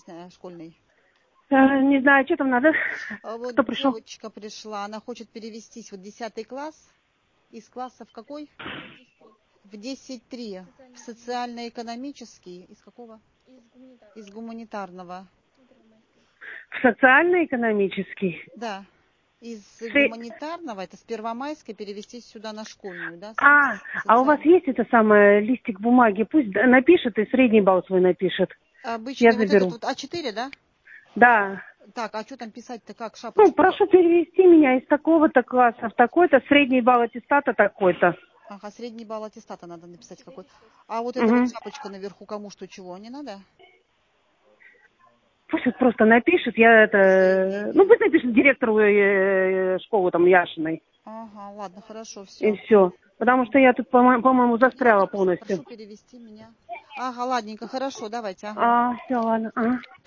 школьный? Не знаю, что там надо. Вот Кто пришел? девочка пришла, она хочет перевестись в 10 класс. Из класса в какой? В 10-3. В социально-экономический. Из какого? Из гуманитарного. В социально-экономический. Да. Из гуманитарного, это с Первомайской, перевестись сюда на школьную, да? А у вас есть это самое, листик бумаги? Пусть напишет и средний балл свой напишет. Обычный Я вот заберу. этот вот А4, да? Да. Так, а что там писать-то как? Ну, Шапочку? прошу перевести меня из такого-то класса в такой-то, средний балл аттестата такой-то. Ага, средний балл аттестата надо написать какой. А вот эта вот шапочка наверху кому что чего, не надо? Пусть вот просто напишет, я это... Ну, пусть напишет директору школы там Яшиной. Ага, ладно, хорошо, И все. все. Потому что я тут, по-моему, застряла Прошу полностью. перевести меня. Ага, ладненько, хорошо, давайте, ага. Все, ладно. Ага.